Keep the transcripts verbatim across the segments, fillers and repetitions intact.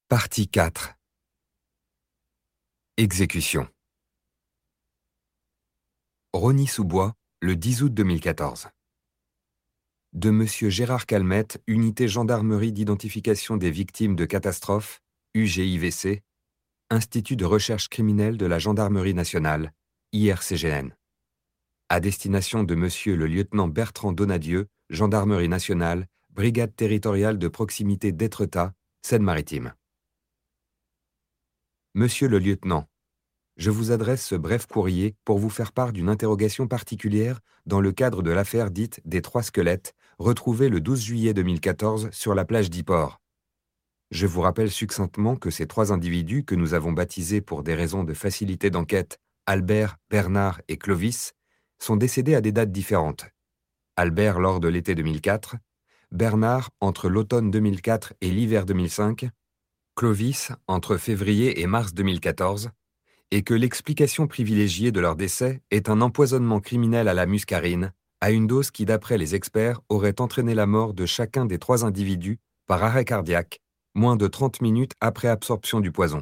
Partie quatre. Exécution. Rosny-sous-Bois, le dix août deux mille quatorze. De Monsieur Gérard Calmette, Unité Gendarmerie d'identification des victimes de catastrophes, U G I V C, Institut de recherche criminelle de la Gendarmerie nationale, I R C G N. À destination de Monsieur le lieutenant Bertrand Donadieu, Gendarmerie nationale, Brigade territoriale de proximité d'Étretat, Seine-Maritime. Monsieur le lieutenant, je vous adresse ce bref courrier pour vous faire part d'une interrogation particulière dans le cadre de l'affaire dite des trois squelettes, retrouvés le douze juillet deux mille quatorze sur la plage d'Yport. Je vous rappelle succinctement que ces trois individus que nous avons baptisés pour des raisons de facilité d'enquête, Albert, Bernard et Clovis, sont décédés à des dates différentes. Albert lors de l'été deux mille quatre, Bernard entre l'automne deux mille quatre et l'hiver deux mille cinq, Clovis entre février et mars deux mille quatorze, et que l'explication privilégiée de leur décès est un empoisonnement criminel à la muscarine, à une dose qui, d'après les experts, aurait entraîné la mort de chacun des trois individus par arrêt cardiaque, moins de trente minutes après absorption du poison.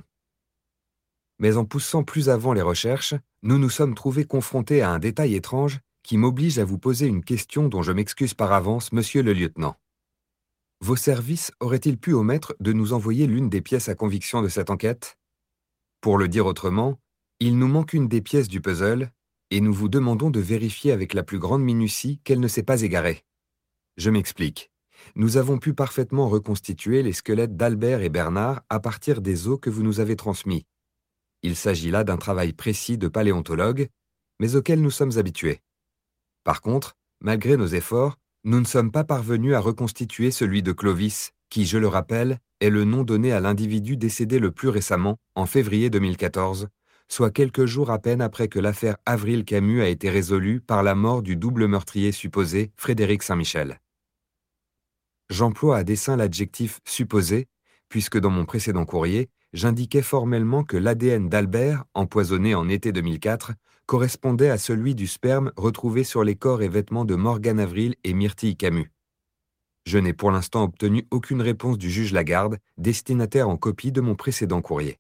Mais en poussant plus avant les recherches, nous nous sommes trouvés confrontés à un détail étrange qui m'oblige à vous poser une question dont je m'excuse par avance, monsieur le lieutenant. Vos services auraient-ils pu omettre de nous envoyer l'une des pièces à conviction de cette enquête ? Pour le dire autrement, il nous manque une des pièces du puzzle, et nous vous demandons de vérifier avec la plus grande minutie qu'elle ne s'est pas égarée. Je m'explique. Nous avons pu parfaitement reconstituer les squelettes d'Albert et Bernard à partir des os que vous nous avez transmis. Il s'agit là d'un travail précis de paléontologue, mais auquel nous sommes habitués. Par contre, malgré nos efforts, nous ne sommes pas parvenus à reconstituer celui de Clovis, qui, je le rappelle, est le nom donné à l'individu décédé le plus récemment, en février deux mille quatorze, soit quelques jours à peine après que l'affaire Avril Camus a été résolue par la mort du double meurtrier supposé, Frédéric Saint-Michel. J'emploie à dessein l'adjectif « supposé », puisque dans mon précédent courrier, j'indiquais formellement que l'A D N d'Albert, empoisonné en été deux mille quatre, correspondait à celui du sperme retrouvé sur les corps et vêtements de Morgane Avril et Myrtille Camus. Je n'ai pour l'instant obtenu aucune réponse du juge Lagarde, destinataire en copie de mon précédent courrier.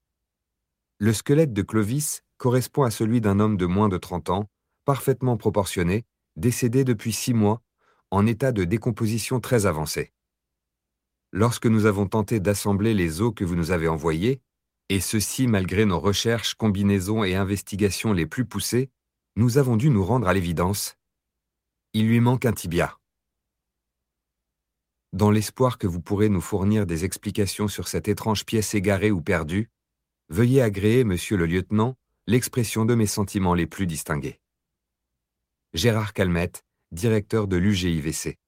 Le squelette de Clovis correspond à celui d'un homme de moins de trente ans, parfaitement proportionné, décédé depuis six mois, en état de décomposition très avancée. Lorsque nous avons tenté d'assembler les os que vous nous avez envoyés, et ceci malgré nos recherches, combinaisons et investigations les plus poussées, nous avons dû nous rendre à l'évidence. Il lui manque un tibia. Dans l'espoir que vous pourrez nous fournir des explications sur cette étrange pièce égarée ou perdue, veuillez agréer, monsieur le lieutenant, l'expression de mes sentiments les plus distingués. Gérard Calmette, directeur de l'U G I V C.